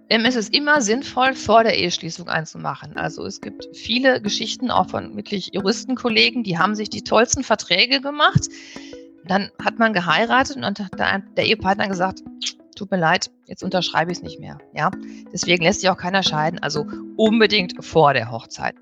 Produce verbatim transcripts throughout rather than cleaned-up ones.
Ähm, es ist immer sinnvoll, vor der Eheschließung einzumachen. Also es gibt viele Geschichten auch von wirklich Juristenkollegen, die haben sich die tollsten Verträge gemacht. Dann hat man geheiratet und hat der Ehepartner gesagt, tut mir leid, jetzt unterschreibe ich es nicht mehr. Ja? Deswegen lässt sich auch keiner scheiden, also unbedingt vor der Hochzeit.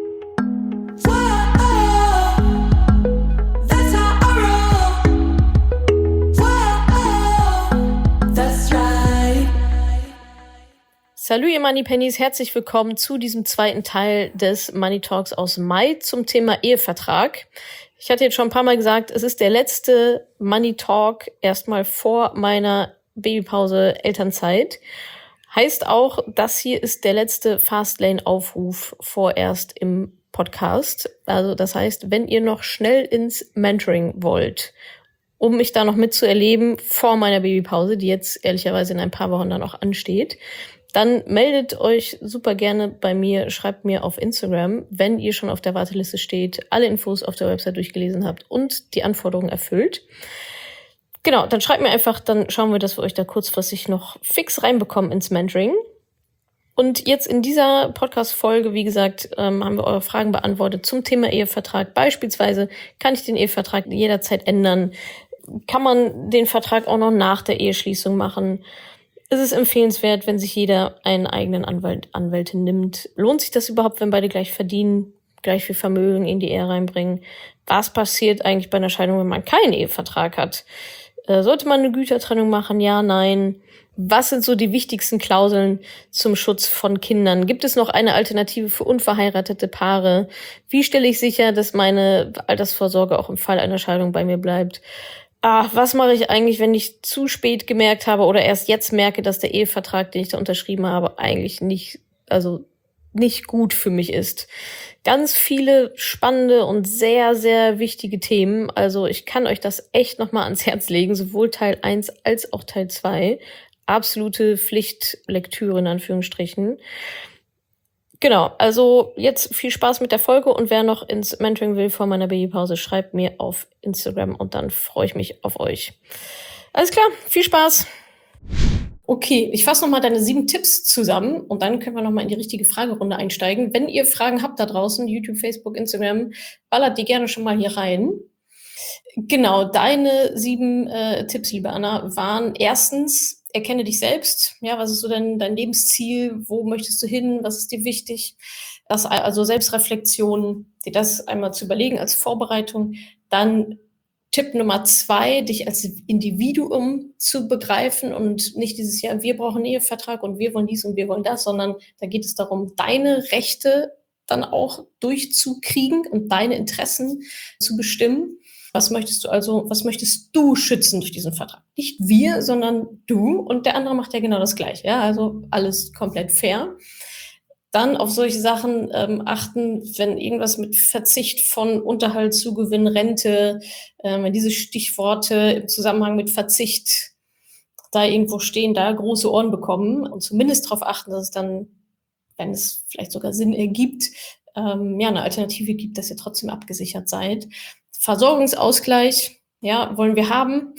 Salut ihr Moneypennies, herzlich willkommen zu diesem zweiten Teil des Money Talks aus Mai zum Thema Ehevertrag. Ich hatte jetzt schon ein paar Mal gesagt, es ist der letzte Money Talk erstmal vor meiner Babypause Elternzeit. Heißt auch, das hier ist der letzte Fastlane-Aufruf vorerst im Podcast. Also das heißt, wenn ihr noch schnell ins Mentoring wollt, um mich da noch mitzuerleben vor meiner Babypause, die jetzt ehrlicherweise in ein paar Wochen dann auch ansteht, dann meldet euch super gerne bei mir, schreibt mir auf Instagram, wenn ihr schon auf der Warteliste steht, alle Infos auf der Website durchgelesen habt und die Anforderungen erfüllt. Genau, dann schreibt mir einfach, dann schauen wir, dass wir euch da kurzfristig noch fix reinbekommen ins Mentoring. Und jetzt in dieser Podcast-Folge, wie gesagt, ähm, haben wir eure Fragen beantwortet zum Thema Ehevertrag. Beispielsweise, kann ich den Ehevertrag jederzeit ändern? Kann man den Vertrag auch noch nach der Eheschließung machen? Ist es empfehlenswert, wenn sich jeder einen eigenen Anwalt, Anwältin nimmt? Lohnt sich das überhaupt, wenn beide gleich verdienen, gleich viel Vermögen in die Ehe reinbringen? Was passiert eigentlich bei einer Scheidung, wenn man keinen Ehevertrag hat? Äh, sollte man eine Gütertrennung machen? Ja, nein. Was sind so die wichtigsten Klauseln zum Schutz von Kindern? Gibt es noch eine Alternative für unverheiratete Paare? Wie stelle ich sicher, dass meine Altersvorsorge auch im Fall einer Scheidung bei mir bleibt? Ah, was mache ich eigentlich, wenn ich zu spät gemerkt habe oder erst jetzt merke, dass der Ehevertrag, den ich da unterschrieben habe, eigentlich nicht, also nicht gut für mich ist? Ganz viele spannende und sehr, sehr wichtige Themen. Also ich kann euch das echt nochmal ans Herz legen, sowohl Teil eins als auch Teil zwei. Absolute Pflichtlektüre in Anführungsstrichen. Genau, also jetzt viel Spaß mit der Folge und wer noch ins Mentoring will vor meiner Babypause, schreibt mir auf Instagram und dann freue ich mich auf euch. Alles klar, viel Spaß! Okay, ich fasse nochmal deine sieben Tipps zusammen und dann können wir nochmal in die richtige Fragerunde einsteigen. Wenn ihr Fragen habt da draußen, YouTube, Facebook, Instagram, ballert die gerne schon mal hier rein. Genau, deine sieben äh, Tipps, liebe Anna, waren erstens, erkenne dich selbst. Ja, was ist so dein, dein Lebensziel? Wo möchtest du hin? Was ist dir wichtig? Das, also Selbstreflexion, dir das einmal zu überlegen als Vorbereitung. Dann Tipp Nummer zwei, dich als Individuum zu begreifen und nicht dieses Jahr, wir brauchen einen Ehevertrag und wir wollen dies und wir wollen das, sondern da geht es darum, deine Rechte dann auch durchzukriegen und deine Interessen zu bestimmen. Was möchtest du also, was möchtest du schützen durch diesen Vertrag? Nicht wir, sondern du, und der andere macht ja genau das Gleiche. Ja, also alles komplett fair. Dann auf solche Sachen ähm, achten, wenn irgendwas mit Verzicht von Unterhalt, Zugewinn, Rente, äh, wenn diese Stichworte im Zusammenhang mit Verzicht da irgendwo stehen, da große Ohren bekommen und zumindest darauf achten, dass es dann, wenn es vielleicht sogar Sinn ergibt, ähm, ja, eine Alternative gibt, dass ihr trotzdem abgesichert seid. Versorgungsausgleich, ja, wollen wir haben.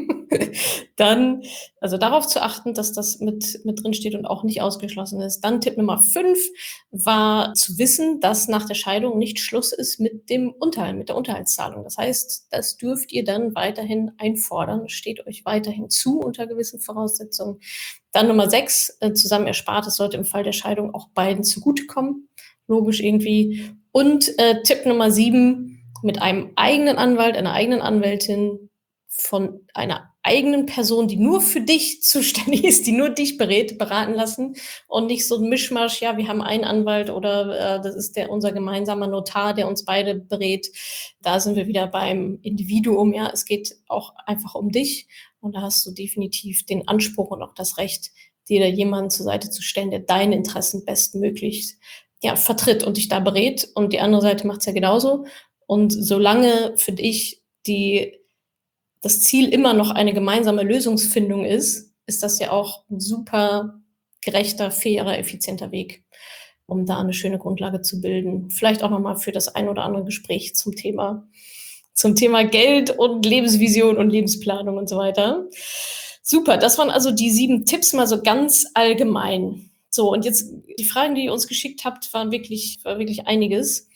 Dann, also darauf zu achten, dass das mit, mit drin steht und auch nicht ausgeschlossen ist. Dann Tipp Nummer fünf war zu wissen, dass nach der Scheidung nicht Schluss ist mit dem Unterhalt, mit der Unterhaltszahlung. Das heißt, das dürft ihr dann weiterhin einfordern, steht euch weiterhin zu unter gewissen Voraussetzungen. Dann Nummer sechs, äh, zusammen Erspartes sollte im Fall der Scheidung auch beiden zugutekommen. Logisch irgendwie. Und äh, Tipp Nummer sieben, mit einem eigenen Anwalt, einer eigenen Anwältin von einer eigenen Person, die nur für dich zuständig ist, die nur dich berät, beraten lassen und nicht so ein Mischmasch, ja, wir haben einen Anwalt oder äh, das ist der unser gemeinsamer Notar, der uns beide berät. Da sind wir wieder beim Individuum, ja, es geht auch einfach um dich und da hast du definitiv den Anspruch und auch das Recht, dir da jemanden zur Seite zu stellen, der deine Interessen bestmöglich ja, vertritt und dich da berät und die andere Seite macht es ja genauso. Und solange für dich die, das Ziel immer noch eine gemeinsame Lösungsfindung ist, ist das ja auch ein super gerechter, fairer, effizienter Weg, um da eine schöne Grundlage zu bilden. Vielleicht auch nochmal für das ein oder andere Gespräch zum Thema, zum Thema Geld und Lebensvision und Lebensplanung und so weiter. Super, das waren also die sieben Tipps mal so ganz allgemein. So, und jetzt die Fragen, die ihr uns geschickt habt, waren wirklich, war wirklich einiges.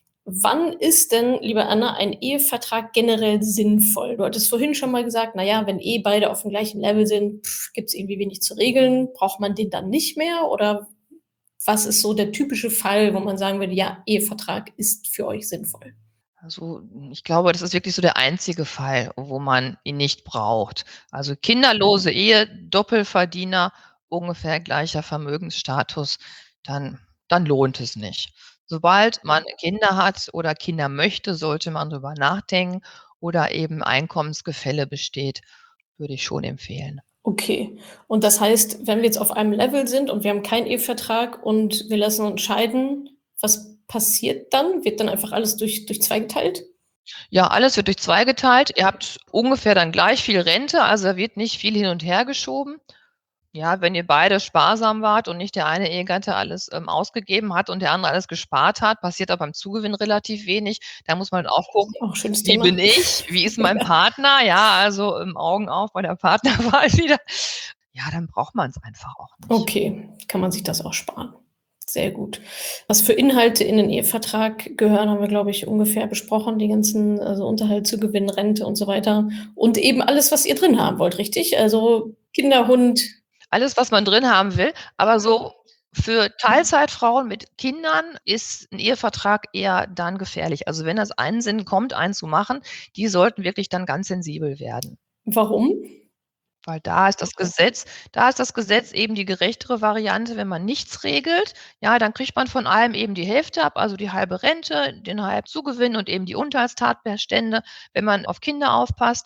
Wann ist denn, liebe Anna, ein Ehevertrag generell sinnvoll? Du hattest vorhin schon mal gesagt, na ja, wenn eh beide auf dem gleichen Level sind, gibt es irgendwie wenig zu regeln. Braucht man den dann nicht mehr? Oder was ist so der typische Fall, wo man sagen würde, ja, Ehevertrag ist für euch sinnvoll? Also, ich glaube, das ist wirklich so der einzige Fall, wo man ihn nicht braucht. Also, kinderlose Ehe, Doppelverdiener, ungefähr gleicher Vermögensstatus, dann dann lohnt es nicht. Sobald man Kinder hat oder Kinder möchte, sollte man drüber nachdenken oder eben Einkommensgefälle besteht, würde ich schon empfehlen. Okay. Und das heißt, wenn wir jetzt auf einem Level sind und wir haben keinen Ehevertrag und wir lassen uns scheiden, was passiert dann? Wird dann einfach alles durch durch zwei geteilt? Ja, alles wird durch zwei geteilt. Ihr habt ungefähr dann gleich viel Rente, also da wird nicht viel hin und her geschoben. Ja, wenn ihr beide sparsam wart und nicht der eine Ehegatte alles, ähm, ausgegeben hat und der andere alles gespart hat, passiert auch beim Zugewinn relativ wenig. Da muss man auch gucken, Auch schönes wie Thema. bin ich? Wie ist mein Partner? Ja, also, ähm, Augen auf bei der Partnerwahl wieder. Ja, dann braucht man's einfach auch nicht. Okay, kann man sich das auch sparen. Sehr gut. Was für Inhalte in den Ehevertrag gehören, haben wir, glaube ich, ungefähr besprochen. Die ganzen, also Unterhalt, Zugewinn, Rente und so weiter. Und eben alles, was ihr drin haben wollt, richtig? Also Kinder, Hund. Alles, was man drin haben will, aber so für Teilzeitfrauen mit Kindern ist 'n Ehevertrag eher dann gefährlich. Also, wenn das einen Sinn kommt, einen zu machen, die sollten wirklich dann ganz sensibel werden. Warum? Weil da ist das Gesetz da ist das Gesetz eben die gerechtere Variante, wenn man nichts regelt, ja, dann kriegt man von allem eben die Hälfte ab, also die halbe Rente, den halben Zugewinn und eben die Unterhaltstatbestände, wenn man auf Kinder aufpasst.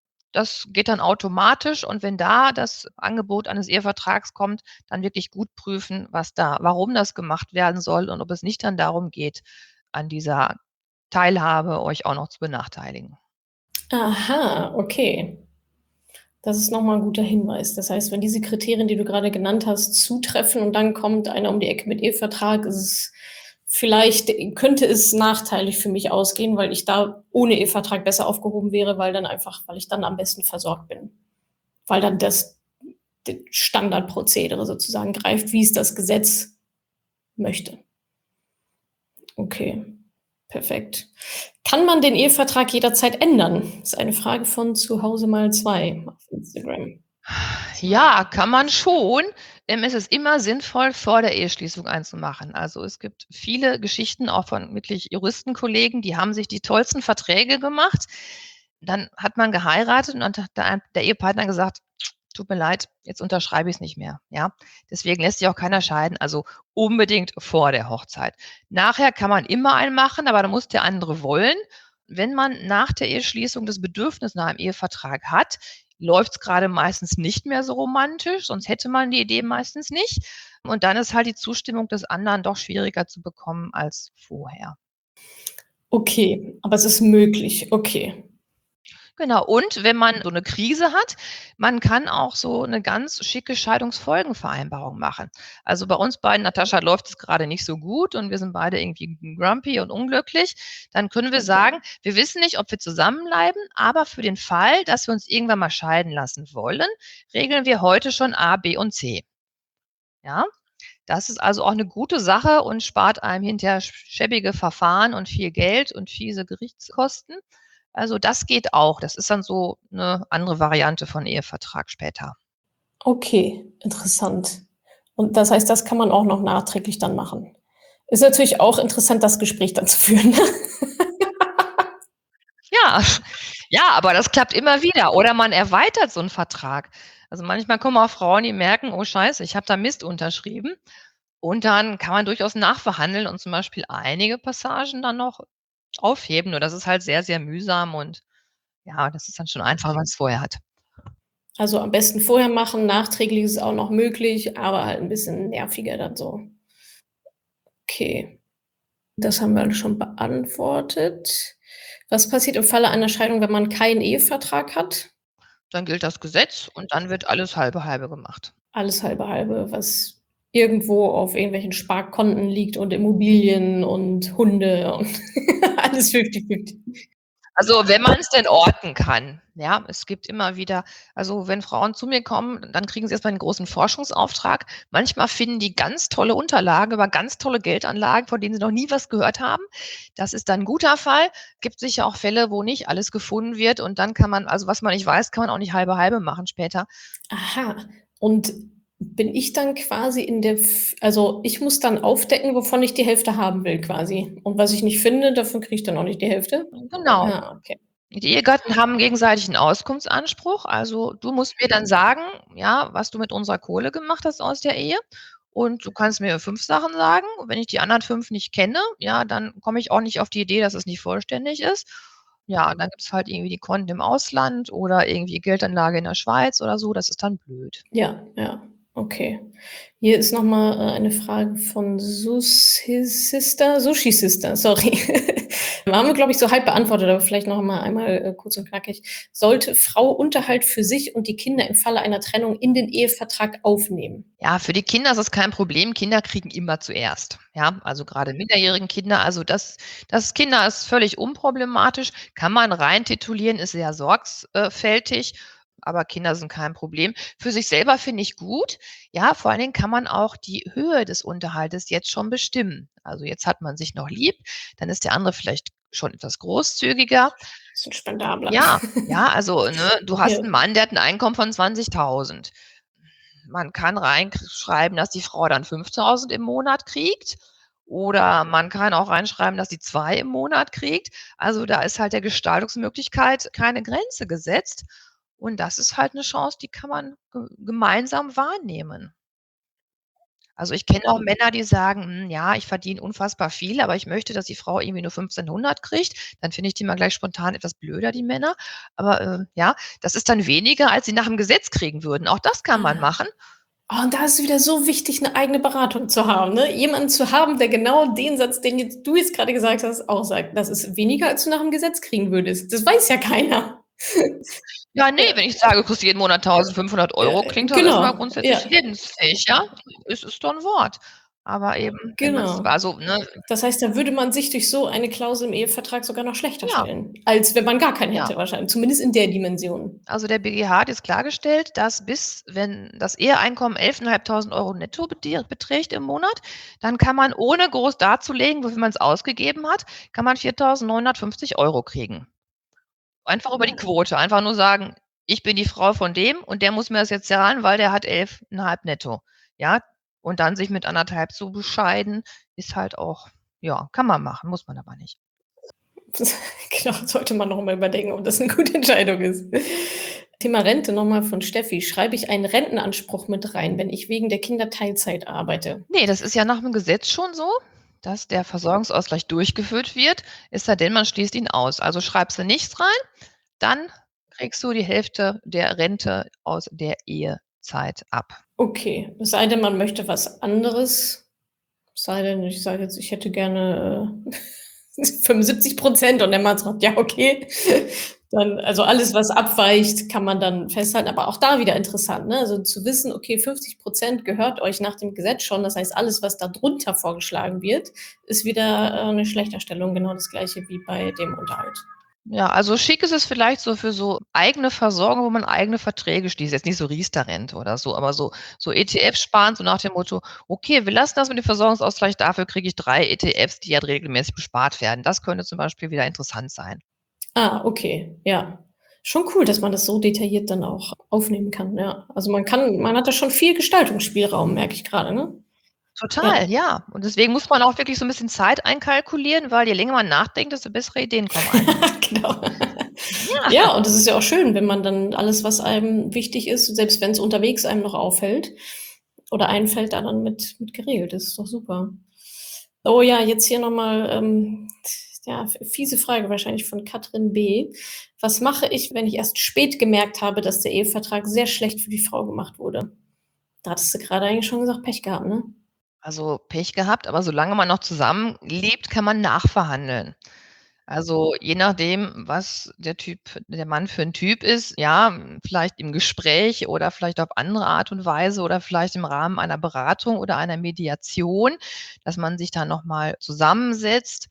Das geht dann automatisch und wenn da das Angebot eines Ehevertrags kommt, dann wirklich gut prüfen, was da warum das gemacht werden soll und ob es nicht dann darum geht, an dieser Teilhabe euch auch noch zu benachteiligen. Aha, okay. Das ist noch mal 'n guter Hinweis. Das heißt, wenn diese Kriterien, die du gerade genannt hast, zutreffen und dann kommt einer um die Ecke mit Ehevertrag, ist es vielleicht könnte es nachteilig für mich ausgehen, weil ich da ohne Ehevertrag besser aufgehoben wäre, weil dann einfach weil ich dann am besten versorgt bin. Weil dann das d Standardprozedere sozusagen greift, wie es das Gesetz möchte. Okay, perfekt. Kann man den Ehevertrag jederzeit ändern? Ist eine Frage von zu Hause mal zwei auf Instagram. Ja, kann man schon. Ähm, es ist immer sinnvoll, vor der Eheschließung einen zu machen. Also, es gibt viele Geschichten auch von wirklich Juristenkollegen, die haben sich die tollsten Verträge gemacht. Dann hat man geheiratet und dann hat der ein der Ehepartner gesagt: „Tut mir leid, jetzt unterschreibe ich's nicht mehr“, ja? Deswegen lässt sich auch keiner scheiden, also unbedingt vor der Hochzeit. Nachher kann man immer einen machen, aber da muss der andere wollen. Wenn man nach der Eheschließung das Bedürfnis nach einem Ehevertrag hat, läuft's grade meistens nicht mehr so romantisch, sonst hätte man die Idee meistens nicht. Und dann ist halt die Zustimmung des anderen doch schwieriger zu bekommen als vorher. Okay, aber es ist möglich, okay. Genau, und wenn man so 'ne Krise hat, man kann auch so 'ne ganz schicke Scheidungsfolgenvereinbarung machen. Also, bei uns beiden, Natascha, läuft es grade nicht so gut und wir sind beide irgendwie grumpy und unglücklich. Dann können wir sagen: „Wir wissen nicht, ob wir zusammenbleiben, aber für den Fall, dass wir uns irgendwann mal scheiden lassen wollen, regeln wir heute schon A, B und C.“ Ja? Das ist also auch 'ne gute Sache und spart einem hinterher sch schäbige Verfahren und viel Geld und fiese Gerichtskosten. Also, das geht auch. Das ist dann so 'ne andere Variante von Ehevertrag später. Okay, interessant. Und das heißt, das kann man auch noch nachträglich dann machen. Ist natürlich auch interessant, das Gespräch dann zu führen, ne? Ja, ja, aber das klappt immer wieder oder man erweitert so 'n Vertrag. Also, manchmal kommen auch Frauen, die merken: „Oh Scheiße, ich habe da Mist unterschrieben.“ Und dann kann man durchaus nachverhandeln und zum Beispiel einige Passagen dann noch aufheben, nur das ist halt sehr, sehr mühsam und ja, das ist dann schon einfacher, wenn man's vorher hat. Also, am besten vorher machen, nachträglich ist auch noch möglich, aber halt 'n bisschen nerviger dann so. Okay. Das haben wir alle schon beantwortet. Was passiert im Falle einer Scheidung, wenn man keinen Ehevertrag hat? Dann gilt das Gesetz und dann wird alles halbe halbe gemacht. Alles halbe halbe, was irgendwo auf irgendwelchen Sparkonten liegt und Immobilien und Hunde und alles fifty fifty. Also, wenn man's denn orten kann, ja? Es gibt immer wieder also, wenn Frauen zu mir kommen, dann kriegen sie erst mal 'n großen Forschungsauftrag. Manchmal finden die ganz tolle Unterlagen über ganz tolle Geldanlagen, von denen sie noch nie was gehört haben. Das ist dann 'n guter Fall. Gibt sicher auch Fälle, wo nicht alles gefunden wird und dann kann man also, was man nicht weiß, kann man auch nicht halbe halbe machen später. Aha. Und bin ich dann quasi in der F also, ich muss dann aufdecken, wovon ich die Hälfte haben will quasi. Und was ich nicht finde, davon kriege ich dann auch nicht die Hälfte? Genau. Ah, okay. Die Ehegatten haben gegenseitig 'n Auskunftsanspruch. Also, du musst mir dann sagen, ja, was du mit unserer Kohle gemacht hast aus der Ehe. Und du kannst mir fünf Sachen sagen. Und wenn ich die anderen fünf nicht kenne, ja, dann komme ich auch nicht auf die Idee, dass es nicht vollständig ist. Ja, und dann gibt's halt irgendwie die Konten im Ausland oder irgendwie Geldanlage in der Schweiz oder so. Das ist dann blöd. Ja, ja, okay. Hier ist noch mal, äh, eine Frage von Sushi Sister Sushi Sister, sorry. Haben wir, glaube ich, so halb beantwortet, aber vielleicht noch mal einmal, äh, kurz und knackig. Sollte Frau Unterhalt für sich und die Kinder im Falle einer Trennung in den Ehevertrag aufnehmen? Ja, für die Kinder ist es kein Problem. Kinder kriegen immer zuerst, ja? Also, grade minderjährigen Kinder. Also, das das Kinder ist völlig unproblematisch, kann man rein titulieren, ist sehr sorgs äh, fältig, aber Kinder sind kein Problem. Für sich selber finde ich gut. Ja, vor allen Dingen kann man auch die Höhe des Unterhaltes jetzt schon bestimmen. Also, jetzt hat man sich noch lieb, dann ist der andere vielleicht schon etwas großzügiger. Bisschen spendabler. Ja, ja, also, ne, du Ja. hast 'n Mann, der hat 'n Einkommen von zwanzigtausend. Man kann reinkr schreiben, dass die Frau dann fünftausend im Monat kriegt oder man kann auch reinschreiben, dass sie zwei im Monat kriegt. Also, da ist halt der Gestaltungsmöglichkeit keine Grenze gesetzt. Und das ist halt 'ne Chance, die kann man ge gemeinsam wahrnehmen. Also, ich kenne auch Männer, die sagen: „Hm, ja, ich verdiene unfassbar viel, aber ich möchte, dass die Frau irgendwie nur fünfzehnhundert kriegt.“ Dann finde ich die immer gleich spontan etwas blöder, die Männer. Aber, äh, ja, das ist dann weniger, als sie nach dem Gesetz kriegen würden. Auch das kann man Ah. machen. Oh, und da ist es wieder so wichtig, 'ne eigene Beratung zu haben, ne? Jemanden zu haben, der genau den Satz, den jetzt du jetzt grade gesagt hast, auch sagt: „Das ist weniger, als du nach dem Gesetz kriegen würdest.“ Das weiß ja keiner. Ja, ne, Ja. wenn ich sage, du kriegst jeden Monat tausendfünfhundert Ja, Euro, klingt das erst mal genau, grundsätzlich ja. lebensfähig, ja? Es ist doch 'n Wort. Aber eben, wenn man's Genau. also, ne Das heißt, da würde man sich durch so eine Klausel im Ehevertrag sogar noch schlechter Ja. stellen, als wenn man gar keinen Ja. hätte wahrscheinlich, zumindest in der Dimension. Also, der BGH hat jetzt klargestellt, dass bis wenn das Eheeinkommen elftausendfünfhundert Euro netto betir beträgt im Monat, dann kann man, ohne groß darzulegen, wofür man's ausgegeben hat, kann man viertausendneunhundertfünfzig Euro kriegen. Einfach über die Ja. Quote. Einfach nur sagen: „Ich bin die Frau von dem und der muss mir das jetzt zahlen, weil der hat elf Komma fünf netto.“ Ja? Und dann sich mit anderthalb zu bescheiden, ist halt auch ja, kann man machen, muss man aber nicht. Genau, sollte man noch mal überdenken, ob das 'ne gute Entscheidung ist. Thema Rente noch mal von Steffi: „Schreibe ich einen Rentenanspruch mit rein, wenn ich wegen der Kinder Teilzeit arbeite?“ Ne, das ist ja nach dem Gesetz schon so, dass der Versorgungsausgleich durchgeführt wird, es sei denn, man schließt ihn aus. Also, schreibst du nichts rein, dann kriegst du die Hälfte der Rente aus der Ehezeit ab. Okay, es sei denn, man möchte was anderes. Es sei denn, ich sage jetzt, ich hätte gerne, äh, fünfundsiebzig Prozent und der Mann sagt: „Ja, okay.“ Dann also, alles, was abweicht, kann man dann festhalten. Aber auch da wieder interessant, ne? Also, zu wissen, okay, fünfzig Prozent gehört euch nach dem Gesetz schon. Das heißt, alles, was da drunter vorgeschlagen wird, ist wieder, äh, 'ne Schlechterstellung. Genau das Gleiche wie bei dem Unterhalt. Ja, also, schick ist es vielleicht so für so eigene Versorgung, wo man eigene Verträge schließt. Jetzt nicht so Riester-Rente oder so, aber so so ETF sparen, so nach dem Motto: „Okay, wir lassen das mit dem Versorgungsausgleich, dafür kriege ich drei ETFs, die halt regelmäßig bespart werden.“ Das könnte zum Beispiel wieder interessant sein. Ah, okay, ja. Schon cool, dass man das so detailliert dann auch aufnehmen kann, ja. Also, man kann man hat da schon viel Gestaltungsspielraum, merke ich grade, ne? Total, Ja. ja. Und deswegen muss man auch wirklich so 'n bisschen Zeit einkalkulieren, weil je länger man nachdenkt, desto bessere Ideen kommen einem. Genau. Ja. Ja, und das ist ja auch schön, wenn man dann alles, was einem wichtig ist, selbst wenn's unterwegs einem noch auffällt oder einfällt, da dann mit mit geregelt ist. Ist doch super. Oh ja, jetzt hier noch mal, ähm, ja, f fiese Frage wahrscheinlich von Katrin B. „Was mache ich, wenn ich erst spät gemerkt habe, dass der Ehevertrag sehr schlecht für die Frau gemacht wurde?“ Da hattest du grade eigentlich schon gesagt, Pech gehabt, ne? Also, Pech gehabt, aber solange man noch zusammenlebt, kann man nachverhandeln. Also, je nachdem, was der Typ der Mann für 'n Typ ist, ja, vielleicht im Gespräch oder vielleicht auf andere Art und Weise oder vielleicht im Rahmen einer Beratung oder einer Mediation, dass man sich da noch mal zusammensetzt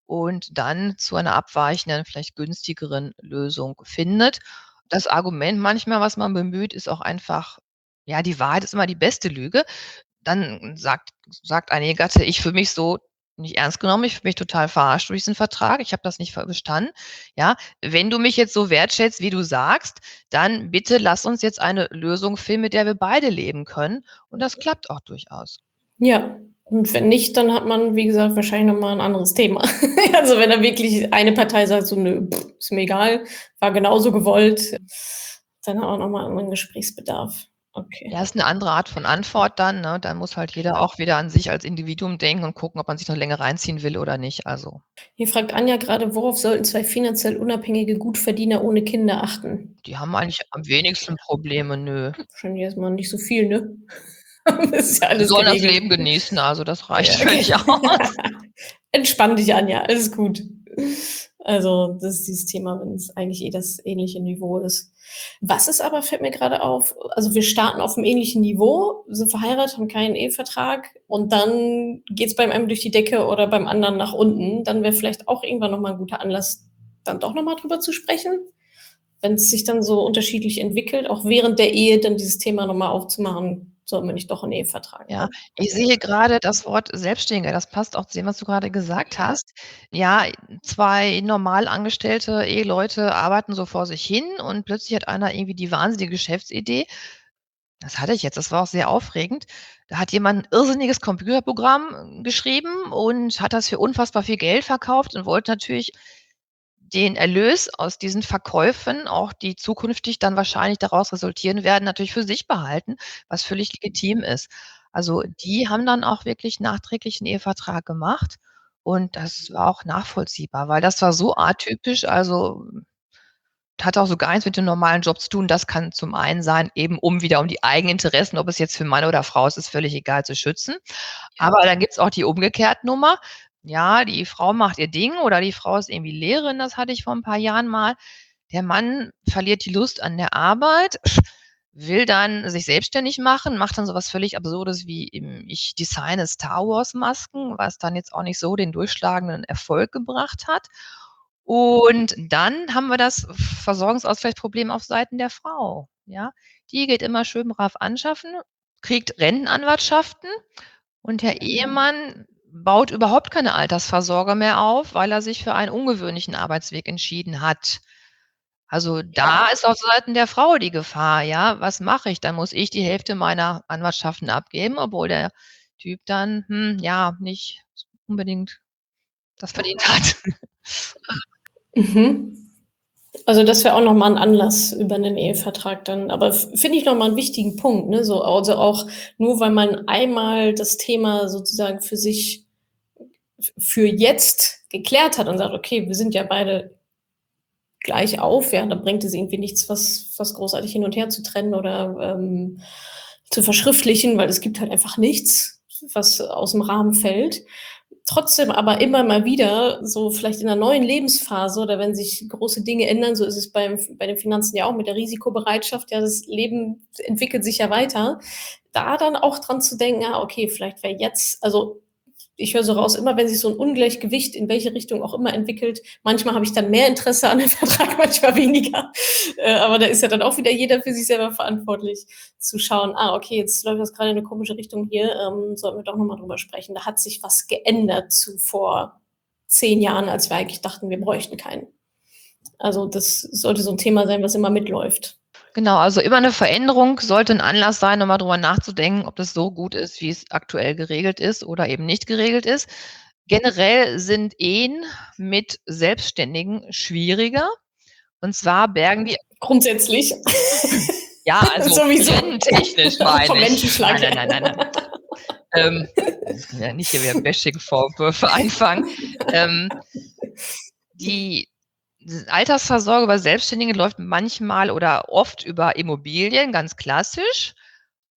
und dann zu einer abweichenden, vielleicht günstigeren Lösung findet. Das Argument manchmal, was man bemüht, ist auch einfach, ja, die Wahrheit ist immer die beste Lüge. Dann sagt sagt ein Ehegatte: „Ich fühle mich so nicht ernst genommen, ich fühle mich total verarscht durch diesen Vertrag, ich habe das nicht ver bestanden. Ja, wenn du mich jetzt so wertschätzt, wie du sagst, dann bitte lass uns jetzt eine Lösung finden, mit der wir beide leben können.“ Und das klappt auch durchaus. Ja, und wenn nicht, dann hat man, wie gesagt, wahrscheinlich noch mal 'n anderes Thema. Also, wenn da wirklich eine Partei sagt so: „Nö, pf, ist mir egal, war genauso gewollt“, dann hat man noch mal anderen Gesprächsbedarf. Okay. Ja, ist 'ne andere Art von Antwort dann, ne? Dann muss halt jeder auch wieder an sich als Individuum denken und gucken, ob man sich noch länger reinziehen will oder nicht, also. Hier fragt Anja grade: „Worauf sollten zwei finanziell unabhängige Gutverdiener ohne Kinder achten?“ Die haben eigentlich am wenigsten Probleme, nö. Wahrscheinlich erst mal nicht so viel, ne? Ist ja Die alles sollen das geregelt. Leben genießen, also das reicht Ja, okay. völlig aus. Entspann dich, Anja, alles gut. Also, das ist dieses Thema, wenn's eigentlich eh das ähnliche Niveau ist. Was ist aber fällt mir grade auf also, wir starten auf'm ähnlichen Niveau, sind verheiratet, haben keinen Ehevertrag und dann geht's beim einen durch die Decke oder beim anderen nach unten. Dann wäre vielleicht auch irgendwann noch mal 'n guter Anlass, dann doch noch mal drüber zu sprechen? Wenn's sich dann so unterschiedlich entwickelt, auch während der Ehe dann dieses Thema noch mal aufzumachen: „Sollen wir nicht doch 'n Ehevertrag Ja, machen?“ ich sehe grade das Wort Selbstständiger, das passt auch zu dem, was du grade gesagt hast. Ja, zwei normal angestellte Eheleute arbeiten so vor sich hin und plötzlich hat einer irgendwie die wahnsinnige Geschäftsidee. Das hatte ich jetzt, das war auch sehr aufregend. Da hat jemand 'n irrsinniges Computerprogramm geschrieben und hat das für unfassbar viel Geld verkauft und wollte natürlich den Erlös aus diesen Verkäufen, auch die zukünftig dann wahrscheinlich daraus resultieren werden, natürlich für sich behalten, was völlig legitim ist. Also, die haben dann auch wirklich nachträglich 'n Ehevertrag gemacht und das war auch nachvollziehbar, weil das war so atypisch, also hat auch so gar nichts mit dem normalen Job zu tun. Das kann zum einen sein, eben um wieder um die Eigeninteressen, ob es jetzt für Mann oder Frau ist, ist völlig egal, zu schützen. Aber dann gibt's auch die Umgekehrt-Nummer. Ja, die Frau macht ihr Ding oder die Frau ist irgendwie Lehrerin, das hatte ich vor 'n paar Jahren mal. Der Mann verliert die Lust an der Arbeit, will dann sich selbstständig machen, macht dann so was völlig Absurdes wie, hm, ich designe Star-Wars-Masken, was dann jetzt auch nicht so den durchschlagenden Erfolg gebracht hat. Und dann haben wir das Versorgungsausgleichsproblem auf Seiten der Frau, ja? Die geht immer schön brav anschaffen, kriegt Rentenanwartschaften und der Ehemann baut überhaupt keine Altersvorsorge mehr auf, weil er sich für einen ungewöhnlichen Arbeitsweg entschieden hat. Also, da ist auf Seiten der Frau die Gefahr, ja? Was mache ich? Dann muss ich die Hälfte meiner Anwartschaften abgeben, obwohl der Typ dann, hm, ja, nicht unbedingt das verdient hat. Mhm. Also, das wäre auch noch mal 'n Anlass über 'nen Ehevertrag dann. Aber f finde ich noch mal 'n wichtigen Punkt, ne? So also, auch nur weil man einmal das Thema sozusagen für sich f für jetzt geklärt hat und sagt: „Okay, wir sind ja beide gleich auf“, ja, dann bringt es irgendwie nichts, was was großartig hin und her zu trennen oder, ähm, zu verschriftlichen, weil es gibt halt einfach nichts, was aus'm Rahmen fällt. Trotzdem aber immer mal wieder so vielleicht in 'ner neuen Lebensphase oder wenn sich große Dinge ändern, so ist es beim bei den Finanzen ja auch mit der Risikobereitschaft, ja, das Leben entwickelt sich ja weiter. Da dann auch dran zu denken: „Ah, okay, vielleicht wäre jetzt“ also, ich höre so raus, immer wenn sich so 'n Ungleichgewicht in welche Richtung auch immer entwickelt manchmal habe ich dann mehr Interesse an dem Vertrag, manchmal weniger. Äh, aber da ist ja dann auch wieder jeder für sich selber verantwortlich, zu schauen: „Ah, okay, jetzt läuft das grade in 'ne komische Richtung hier, ähm, sollten wir doch noch mal drüber sprechen. Da hat sich was geändert zu vor zehn Jahren, als wir eigentlich dachten, wir bräuchten keinen.“ Also, das sollte so 'n Thema sein, was immer mitläuft. Genau, also immer 'ne Veränderung sollte 'n Anlass sein, noch mal drüber nachzudenken, ob das so gut ist, wie es aktuell geregelt ist oder eben nicht geregelt ist. Generell sind Ehen mit Selbstständigen schwieriger. Und zwar bergen die Grundsätzlich. Ja, also Sowieso. rententechnisch Vom meine ich. Menschenschlag Nein, her. nein, nein, nein, nein. Ähm, ja, nicht hier wieder Bashing-Vorwürfe einfangen. Ähm, die s Altersvorsorge bei Selbstständigen läuft manchmal oder oft über Immobilien, ganz klassisch.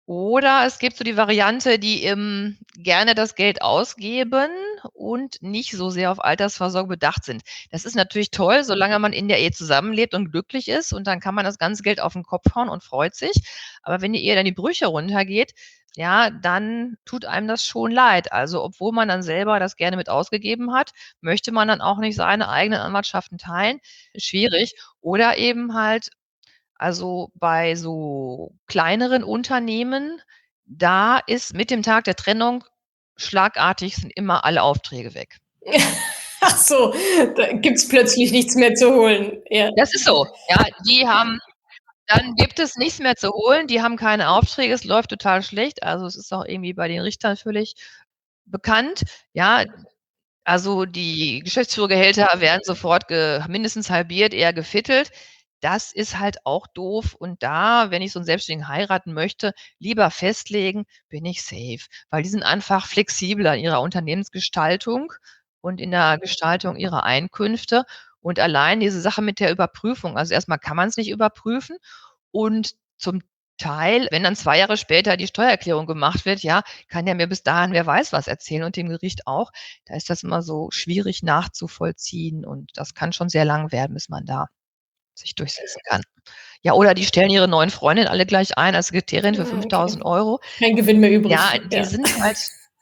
Oder es gibt so die Variante, die, ähm, gerne das Geld ausgeben und nicht so sehr auf Altersvorsorge bedacht sind. Das ist natürlich toll, solange man in der Ehe zusammenlebt und glücklich ist und dann kann man das ganze Geld auf 'n Kopf hauen und freut sich. Aber wenn die Ehe dann die Brüche runtergeht, ja, dann tut einem das schon leid. Also, obwohl man dann selber das gerne mit ausgegeben hat, möchte man dann auch nicht seine eigenen Anwartschaften teilen. Schwierig. Oder eben halt also, bei so kleineren Unternehmen, da ist mit dem Tag der Trennung schlagartig sind immer alle Aufträge weg. Ach so, da gibt's plötzlich nichts mehr zu holen, ja. Das ist so. Ja, die haben dann gibt es nichts mehr zu holen, die haben keine Aufträge, es läuft total schlecht. Also, es ist auch irgendwie bei den Richtern völlig bekannt. Ja, also, die Geschäftsführergehälter werden sofort ge mindestens halbiert, eher geviertelt. Das ist halt auch doof und da, wenn ich so 'n Selbstständigen heiraten möchte, lieber festlegen, bin ich safe, weil die sind einfach flexibler in ihrer Unternehmensgestaltung und in der Gestaltung ihrer Einkünfte. Und allein diese Sache mit der Überprüfung also, erst mal kann man's nicht überprüfen und zum Teil, wenn dann zwei Jahre später die Steuererklärung gemacht wird, ja, kann der mir bis dahin wer weiß was erzählen und dem Gericht auch. Da ist das immer so schwierig nachzuvollziehen und das kann schon sehr lang werden, bis man da sich durchsetzen kann. Ja, oder die stellen ihre neuen Freundinnen alle gleich ein als Sekretärin für Ah, okay. fünftausend Euro. Kein Gewinn mehr Ja, übrig, die ja. sind halt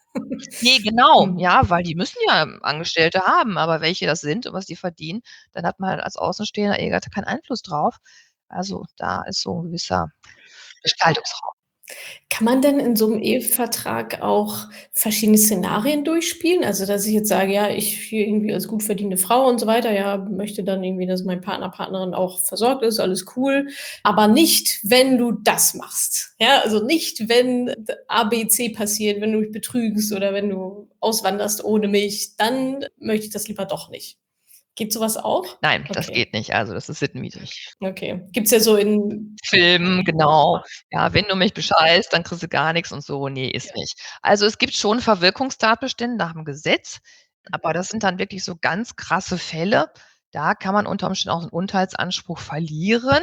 ne, genau, Mhm. ja, weil die müssen ja Angestellte haben, aber welche das sind und was die verdienen, dann hat man halt als Außenstehender eh gar keinen Einfluss drauf. Also, da ist so 'n gewisser Gestaltungsraum. Kann man denn in so 'nem Ehevertrag auch verschiedene Szenarien durchspielen? Also, dass ich jetzt sage: „Ja, ich hier irgendwie als gut verdienende Frau und so weiter, ja, möchte dann irgendwie, dass mein Partner, Partnerin auch versorgt ist, alles cool. Aber nicht, wenn du das machst.“ Ja, also, nicht, wenn d A, B, C passiert, wenn du mich betrügst oder wenn du auswanderst ohne mich, dann möchte ich das lieber doch nicht. Geht so was auch? Nein, das Okay. geht nicht. Also, das ist sittenwidrig. Okay. Gibt's ja so in Filmen, genau. Ja, wenn du mich bescheißt, dann kriegst du gar nix und so. Ne, Ja. ist nicht. Also, es gibt schon Verwirkungstatbestände nach dem Gesetz, aber Mhm. das sind dann wirklich so ganz krasse Fälle. Da kann man unter Umständen auch 'n Unterhaltsanspruch verlieren,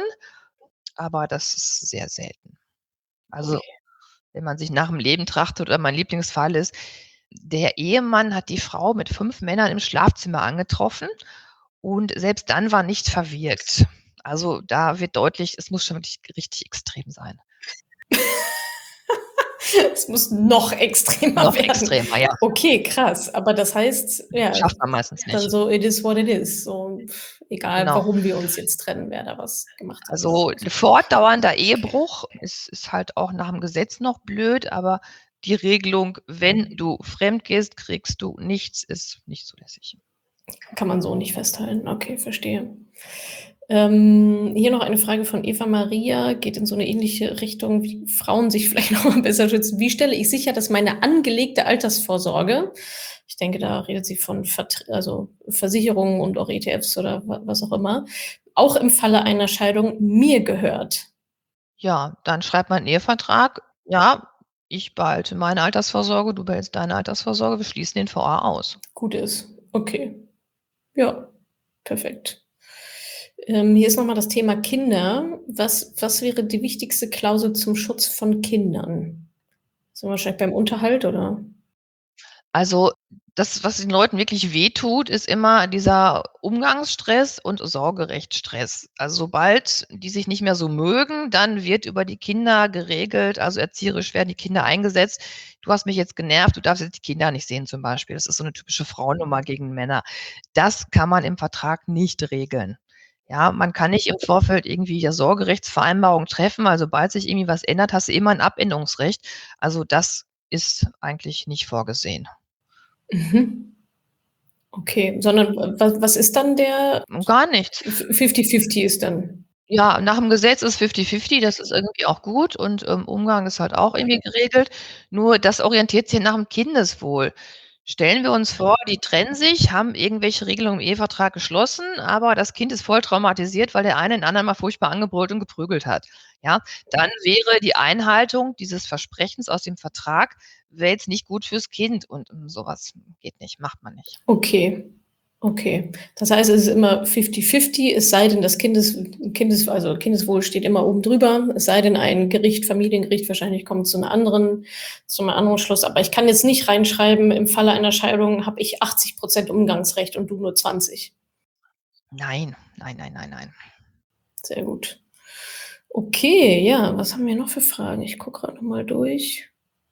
aber das ist sehr selten. Also, Okay. wenn man sich nach'm Leben trachtet oder mein Lieblingsfall ist, der Ehemann hat die Frau mit fünf Männern im Schlafzimmer angetroffen und selbst dann war nicht verwirkt. Also, da wird deutlich, es muss schon wirklich richtig extrem sein. Es muss noch extremer Noch werden. extremer, ja. Okay, krass. Aber das heißt, ja, Schafft man meistens dann nicht. so it is what it is. So, egal, Genau. warum wir uns jetzt trennen, wer da was gemacht hat. Also, fortdauernder Ehebruch ist ist halt auch nach 'm Gesetz noch blöd, aber die Regelung, wenn du fremdgehst, kriegst du nichts, ist nicht zulässig. Kann man so nicht festhalten. Okay, verstehe. Ähm, hier noch eine Frage von Eva Maria, geht in so 'ne ähnliche Richtung, wie Frauen sich vielleicht noch mal besser schützen. Wie stelle ich sicher, dass meine angelegte Altersvorsorge ich denke, da redet sie von Vertr also, Versicherungen und auch ETFs oder wa was auch immer, auch im Falle einer Scheidung mir gehört? Ja, dann schreibt man 'n Ehevertrag. Ja, ich behalte meine Altersvorsorge, du behältst deine Altersvorsorge, wir schließen den V A aus. Gut ist. Okay. Ja, perfekt. Ähm, hier ist noch mal das Thema Kinder. Was was wäre die wichtigste Klausel zum Schutz von Kindern? Sind wir wahrscheinlich beim Unterhalt, oder? Also, das, was den Leuten wirklich wehtut, ist immer dieser Umgangsstress und Sorgerechtsstress. Also, sobald die sich nicht mehr so mögen, dann wird über die Kinder geregelt, also, erzieherisch werden die Kinder eingesetzt. „Du hast mich jetzt genervt, du darfst jetzt die Kinder nicht sehen“, zum Beispiel. Das ist so 'ne typische Frauennummer gegen Männer. Das kann man im Vertrag nicht regeln. Ja, man kann nicht im Vorfeld irgendwie ja Sorgerechtsvereinbarungen treffen, weil sobald sich irgendwie was ändert, hast du immer 'n Abänderungsrecht. Also, das ist eigentlich nicht vorgesehen. Mhm. Okay, sondern wa was ist dann der Gar nichts. f fifty fifty ist dann? Ja, nach dem Gesetz ist fifty fifty, das ist irgendwie auch gut und, ähm, Umgang ist halt auch irgendwie geregelt. Nur das orientiert sich nach dem Kindeswohl. Stellen wir uns vor, die trennen sich, haben irgendwelche Regelungen im Ehevertrag geschlossen, aber das Kind ist voll traumatisiert, weil der eine den anderen mal furchtbar angebrüllt und geprügelt hat. Ja, dann wäre die Einhaltung dieses Versprechens aus dem Vertrag wäre jetzt nicht gut fürs Kind und, hm, so was geht nicht, macht man nicht. Okay. Okay. Das heißt, es ist immer fifty fifty, es sei denn, das Kindes Kindes also, Kindeswohl steht immer oben drüber, es sei denn, ein Gericht Familiengericht wahrscheinlich kommt zu 'ner anderen zu 'nem anderen Schluss. Aber ich kann jetzt nicht reinschreiben, im Falle einer Scheidung habe ich achtzig Prozent Umgangsrecht und du nur zwanzig. Nein, nein, nein, nein, nein. Sehr gut. Okay, ja, was haben wir noch für Fragen? Ich gucke grad noch mal durch.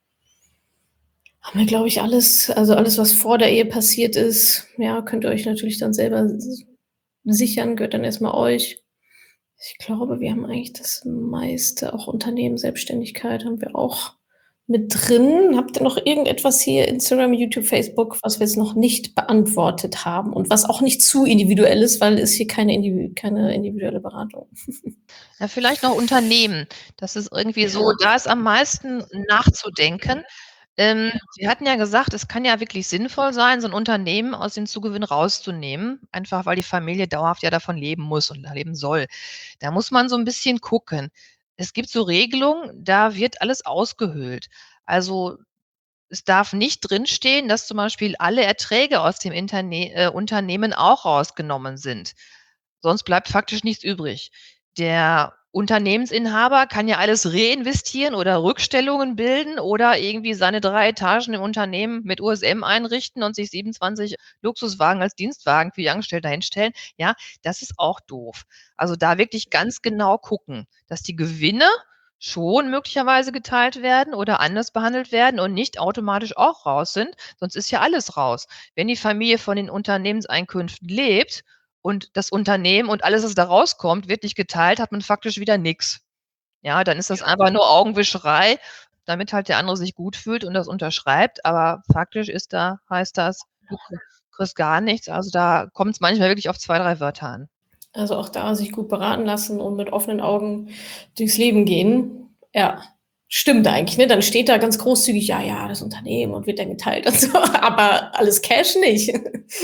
Haben wir, glaube ich, alles also, alles, was vor der Ehe passiert ist, ja, könnt ihr euch natürlich dann selber s sichern, gehört dann erst mal euch. Ich glaube, wir haben eigentlich das meiste, auch Unternehmen, Selbstständigkeit haben wir auch mit drin. Habt ihr noch irgendetwas hier, Instagram, YouTube, Facebook, was wir jetzt noch nicht beantwortet haben und was auch nicht zu individuell ist, weil ist hier keine indivi keine individuelle Beratung. Ja, vielleicht noch Unternehmen. Das ist irgendwie so Ja. da ist am meisten nachzudenken. Ähm, Sie hatten ja gesagt, es kann ja wirklich sinnvoll sein, so 'n Unternehmen aus dem Zugewinn rauszunehmen, einfach weil die Familie dauerhaft ja davon leben muss und da leben soll. Da muss man so 'n bisschen gucken. Es gibt so Regelungen, da wird alles ausgehöhlt. Also, es darf nicht drinstehen, dass zum Beispiel alle Erträge aus dem Interne äh, Unternehmen auch rausgenommen sind. Sonst bleibt faktisch nichts übrig. Der Unternehmensinhaber kann ja alles reinvestieren oder Rückstellungen bilden oder irgendwie seine drei Etagen im Unternehmen mit U S M einrichten und sich siebenundzwanzig Luxuswagen als Dienstwagen für die Angestellten dahinstellen. Ja, das ist auch doof. Also, da wirklich ganz genau gucken, dass die Gewinne schon möglicherweise geteilt werden oder anders behandelt werden und nicht automatisch auch raus sind, sonst ist ja alles raus. Wenn die Familie von den Unternehmenseinkünften lebt und das Unternehmen und alles, was da rauskommt, wird nicht geteilt, hat man faktisch wieder nix. Ja, dann ist das Ja. einfach nur Augenwischerei, damit halt der andere sich gut fühlt und das unterschreibt, aber faktisch ist da heißt das, du kr kriegst gar nichts. Also, da kommt's manchmal wirklich auf zwei, drei Wörter an. Also, auch da sich gut beraten lassen und mit offenen Augen durchs Leben gehen. Ja, stimmt eigentlich, ne? Dann steht da ganz großzügig: „Ja, ja, das Unternehmen und wird dann geteilt“ und so, aber alles Cash nicht.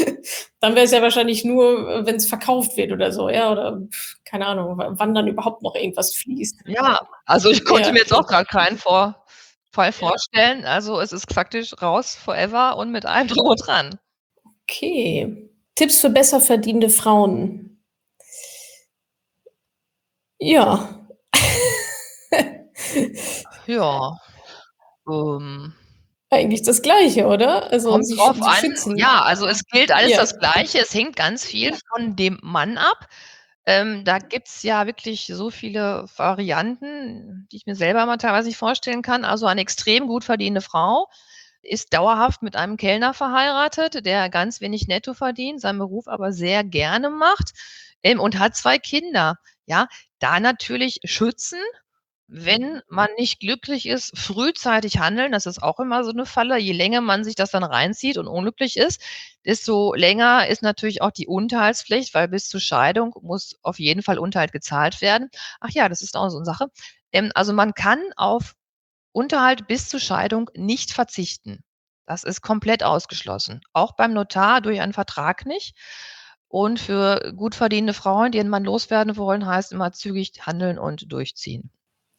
Dann wäre es ja wahrscheinlich nur, äh, wenn's verkauft wird oder so, ja, oder keine Ahnung, wa wann dann überhaupt noch irgendwas fließt. Ja, also, ich konnte Ja. mir jetzt auch grad keinen vor Fall Ja. vorstellen. Also, es ist faktisch raus forever und mit allem drum und dran. Okay. Tipps für besser verdienende Frauen. Ja. Ja, ähm Eigentlich das Gleiche, oder? Also, Kommt sich drauf sich an. schützen. Ja, also, es gilt alles Ja. das Gleiche. Es hängt ganz viel von dem Mann ab. Ähm, da gibt's ja wirklich so viele Varianten, die ich mir selber immer teilweise nicht vorstellen kann. Also, eine extrem gut verdienende Frau ist dauerhaft mit einem Kellner verheiratet, der ganz wenig netto verdient, seinen Beruf aber sehr gerne macht, ähm, und hat zwei Kinder. Ja, da natürlich schützen, wenn man nicht glücklich ist, frühzeitig handeln, das ist auch immer so 'ne Falle. Je länger man sich das dann reinzieht und unglücklich ist, desto länger ist natürlich auch die Unterhaltspflicht, weil bis zur Scheidung muss auf jeden Fall Unterhalt gezahlt werden. Ach ja, das ist auch so 'ne Sache. Ähm, also, man kann auf Unterhalt bis zur Scheidung nicht verzichten. Das ist komplett ausgeschlossen. Auch beim Notar durch einen Vertrag nicht. Und für gut verdienende Frauen, die ihren Mann loswerden wollen, heißt immer zügig handeln und durchziehen.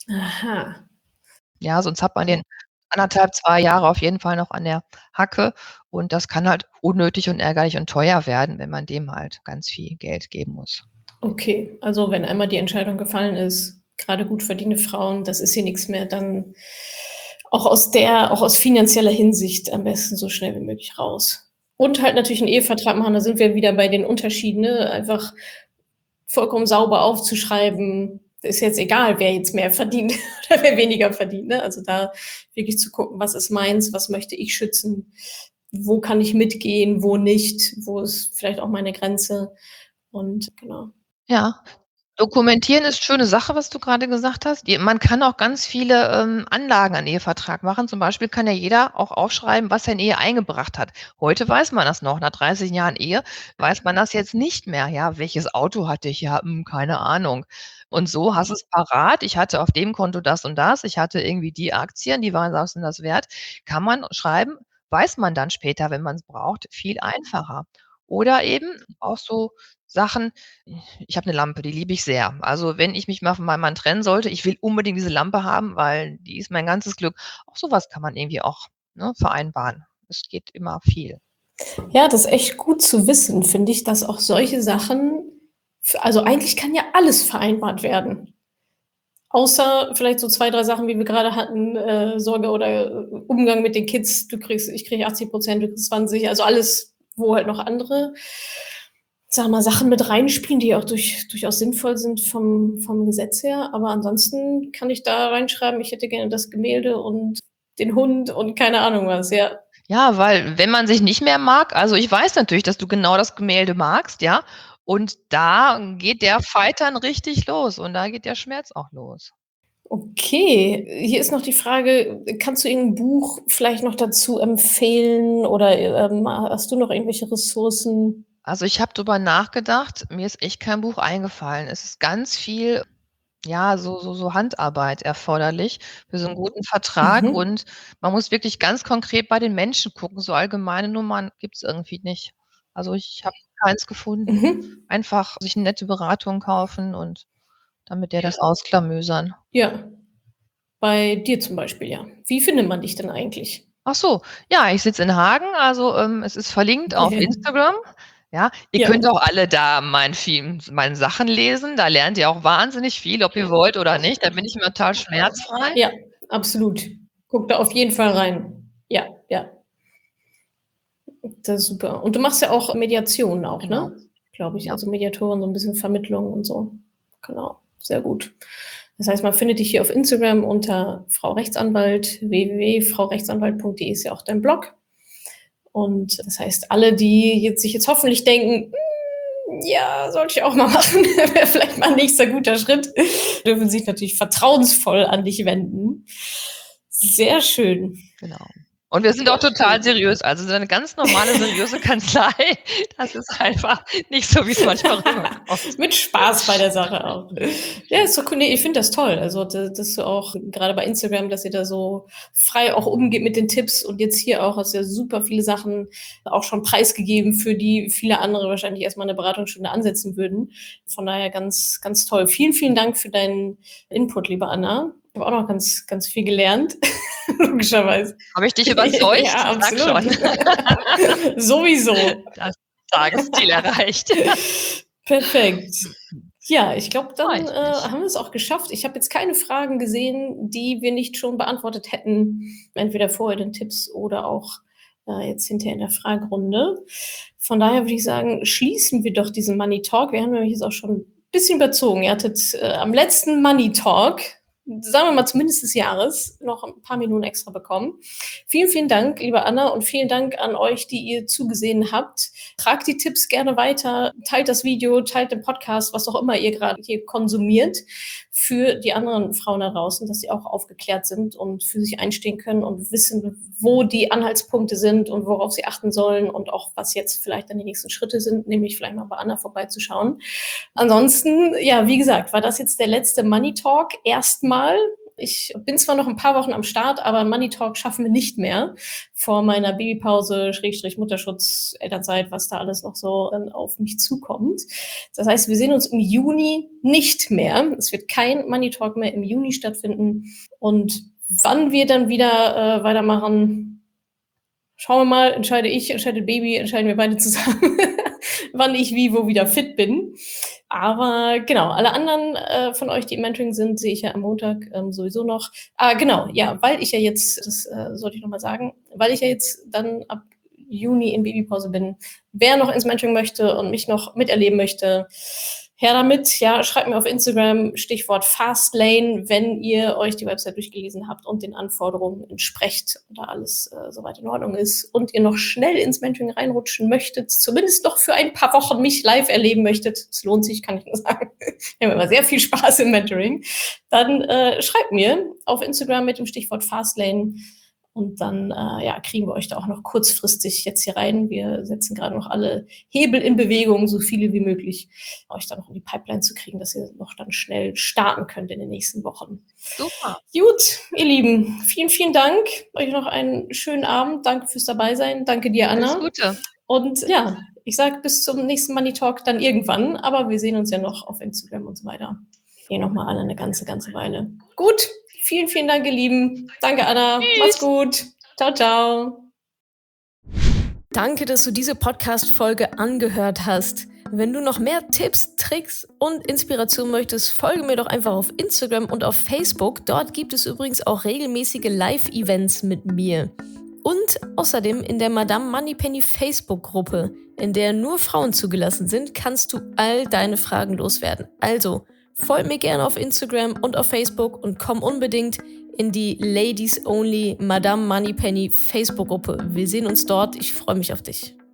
Aha. Ja, sonst hat man den anderthalb, zwei Jahre auf jeden Fall noch an der Hacke und das kann halt unnötig und ärgerlich und teuer werden, wenn man dem halt ganz viel Geld geben muss. Okay, also, wenn einmal die Entscheidung gefallen ist, grade gut verdienende Frauen, das ist hier nix mehr, dann auch aus der auch aus finanzieller Hinsicht am besten so schnell wie möglich raus. Und halt natürlich 'n Ehevertrag machen, da sind wir wieder bei den Unterschieden, ne? Einfach vollkommen sauber aufzuschreiben, ist jetzt egal, wer jetzt mehr verdient oder wer weniger verdient, ne? Also, da wirklich zu gucken: „Was ist meins? Was möchte ich schützen? Wo kann ich mitgehen, wo nicht? Wo ist vielleicht auch meine Grenze?“ Und genau. Ja, dokumentieren ist schöne Sache, was du grade gesagt hast. Die man kann auch ganz viele, ähm, Anlagen an Ehevertrag machen. Zum Beispiel kann ja jeder auch aufschreiben, was er in Ehe eingebracht hat. Heute weiß man das noch. Nach dreißig Jahren Ehe weiß man das jetzt nicht mehr. Ja, welches Auto hatte ich? Ja, hm, keine Ahnung. Und so hast du's parat. Ich hatte auf dem Konto das und das. Ich hatte irgendwie die Aktien, die waren das und das wert. Kann man schreiben, weiß man dann später, wenn man's braucht, viel einfacher. Oder eben auch so Sachen ich habe 'ne Lampe, die liebe ich sehr. Also, wenn ich mich mal von meinem Mann trennen sollte, ich will unbedingt diese Lampe haben, weil die ist mein ganzes Glück. Auch so was kann man irgendwie auch, ne, vereinbaren. Es geht immer viel. Ja, das ist echt gut zu wissen, finde ich, dass auch solche Sachen f also, eigentlich kann ja alles vereinbart werden. Außer vielleicht so zwei, drei Sachen, wie wir gerade hatten, äh, Sorge oder äh, Umgang mit den Kids. Du kriegst ich kriege achtzig Prozent, du kriegst zwanzig, also alles, wo halt noch andere, sage mal, Sachen mit reinspielen, die auch durch durchaus sinnvoll sind vom vom Gesetz her. Aber ansonsten kann ich da reinschreiben, ich hätte gerne das Gemälde und den Hund und keine Ahnung was, ja. Ja, weil wenn man sich nicht mehr mag, also, ich weiß natürlich, dass du genau das Gemälde magst, ja, und da geht der Fight dann richtig los und da geht der Schmerz auch los. Okay, hier ist noch die Frage, kannst du irgend 'n Buch vielleicht noch dazu empfehlen oder, ähm, hast du noch irgendwelche Ressourcen? Also, ich habe drüber nachgedacht, mir ist echt kein Buch eingefallen. Es ist ganz viel, ja, so so so Handarbeit erforderlich für so 'n guten Vertrag Mhm. und man muss wirklich ganz konkret bei den Menschen gucken. So allgemeine Nummern gibt's irgendwie nicht. Also, ich habe keins gefunden. Mhm. Einfach sich 'ne nette Beratung kaufen und dann mit der das ausklamüsern. Ja, bei dir zum Beispiel, ja. Wie findet man dich denn eigentlich? Ach so, ja, ich sitze in Hagen, also, ähm, es ist verlinkt auf Instagram, ja. Ihr Ja. könnt auch alle da mein Film meine Sachen lesen, da lernt ihr auch wahnsinnig viel, ob ihr wollt oder nicht. Da bin ich immer total schmerzfrei. Ja, absolut. Gucke da auf jeden Fall rein. Ja, ja. Das ist super. Und du machst ja auch Mediation auch, Genau. ne? Glaube ich. Ja. Also, Mediatorin, so 'n bisschen Vermittlung und so. Genau, sehr gut. Das heißt, man findet dich hier auf Instagram unter Frau Rechtsanwalt. w w w punkt frau rechtsanwalt punkt de ist ja auch dein Blog. Und das heißt, alle, die jetzt sich jetzt hoffentlich denken: „Hm, ja, sollte ich auch mal machen, wäre vielleicht mal 'n nächster guter Schritt“, dürfen sich natürlich vertrauensvoll an dich wenden. Sehr schön. Genau. Und wir sind auch total seriös. Also, so 'ne ganz normale, seriöse Kanzlei, das ist einfach nicht so, wie's manchmal rüberkommt. Mit Spaß bei der Sache auch. Ja, ist doch cool. Ne, ich finde das toll. Also, da dass du auch grade bei Instagram, dass ihr da so frei auch umgeht mit den Tipps und jetzt hier auch hast du ja super viele Sachen auch schon preisgegeben, für die viele andere wahrscheinlich erst mal 'ne Beratungsstunde ansetzen würden. Von daher ganz, ganz toll. Vielen, vielen Dank für deinen Input, liebe Anna. Ich habe auch noch ganz, ganz viel gelernt, logischerweise. Habe ich dich überzeugt? Ja, Sag absolut. schon. Sowieso. Das Tagesziel erreicht. Perfekt. Ja, ich glaube, dann, Freut äh, mich. haben wir's auch geschafft. Ich habe jetzt keine Fragen gesehen, die wir nicht schon beantwortet hätten, entweder vorher in den Tipps oder auch, äh, jetzt hinterher in der Fragerunde. Von daher würde ich sagen, schließen wir doch diesen Money Talk. Wir haben nämlich jetzt auch schon 'n bisschen überzogen. Ihr hattet, äh, am letzten Money Talk, sagen wir mal zumindest des Jahres, noch 'n paar Minuten extra bekommen. Vielen, vielen Dank, liebe Anna, und vielen Dank an euch, die ihr zugesehen habt. Tragt die Tipps gerne weiter, teilt das Video, teilt den Podcast, was auch immer ihr grade hier konsumiert, für die anderen Frauen da draußen, dass sie auch aufgeklärt sind und für sich einstehen können und wissen, wo die Anhaltspunkte sind und worauf sie achten sollen und auch was jetzt vielleicht dann die nächsten Schritte sind, nämlich vielleicht mal bei Anna vorbeizuschauen. Ansonsten, ja, wie gesagt, war das jetzt der letzte Money Talk erst mal. Ich bin zwar noch 'n paar Wochen am Start, aber Money Talk schaffen wir nicht mehr vor meiner Babypause Schrägstrich Mutterschutz, Elternzeit, was da alles noch so dann auf mich zukommt. Das heißt, wir sehen uns im Juni nicht mehr. Es wird kein Money Talk mehr im Juni stattfinden. Und wann wir dann wieder, äh, weitermachen, schauen wir mal, entscheide ich, entscheidet Baby, entscheiden wir beide zusammen, wann ich wie wo wieder fit bin. Aber genau, alle anderen, äh, von euch, die im Mentoring sind, sehe ich ja am Montag, ähm, sowieso noch. Ah, genau, ja, weil ich ja jetzt das, äh, sollte ich noch mal sagen, weil ich ja jetzt dann ab Juni in Babypause bin, wer noch ins Mentoring möchte und mich noch miterleben möchte, her damit. Ja, schreibt mir auf Instagram, Stichwort Fastlane, wenn ihr euch die Website durchgelesen habt und den Anforderungen entsprecht und da alles, äh, so weit in Ordnung ist und ihr noch schnell ins Mentoring reinrutschen möchtet, zumindest noch für ein paar Wochen mich live erleben möchtet. Es lohnt sich, kann ich nur sagen. Wir haben immer sehr viel Spaß im Mentoring. Dann, äh, schreibt mir auf Instagram mit dem Stichwort Fastlane und dann, äh, ja, kriegen wir euch da auch noch kurzfristig jetzt hier rein. Wir setzen grade noch alle Hebel in Bewegung, so viele wie möglich, euch da noch in die Pipeline zu kriegen, dass ihr noch dann schnell starten könnt in den nächsten Wochen. Super. Gut, ihr Lieben, vielen, vielen Dank. Euch noch einen schönen Abend. Danke fürs Dabeisein. Danke dir, Alles Anna. Gute. Und ja, ich sage bis zum nächsten Money Talk dann irgendwann, aber wir sehen uns ja noch auf Instagram und so weiter. Eh noch mal alle 'ne ganze, ganze Weile. Gut, vielen, vielen Dank, ihr Lieben. Danke, Anna. Macht's Tschüss. gut. Tschau, tschau. Danke, dass du diese Podcast-Folge angehört hast. Wenn du noch mehr Tipps, Tricks und Inspiration möchtest, folge mir doch einfach auf Instagram und auf Facebook. Dort gibt es übrigens auch regelmäßige Live-Events mit mir. Und außerdem in der Madame Moneypenny Facebook-Gruppe, in der nur Frauen zugelassen sind, kannst du all deine Fragen loswerden. Also, folg mir gerne auf Instagram und auf Facebook und komm unbedingt in die Ladies Only Madame Moneypenny Facebook-Gruppe. Wir sehen uns dort. Ich freue mich auf dich.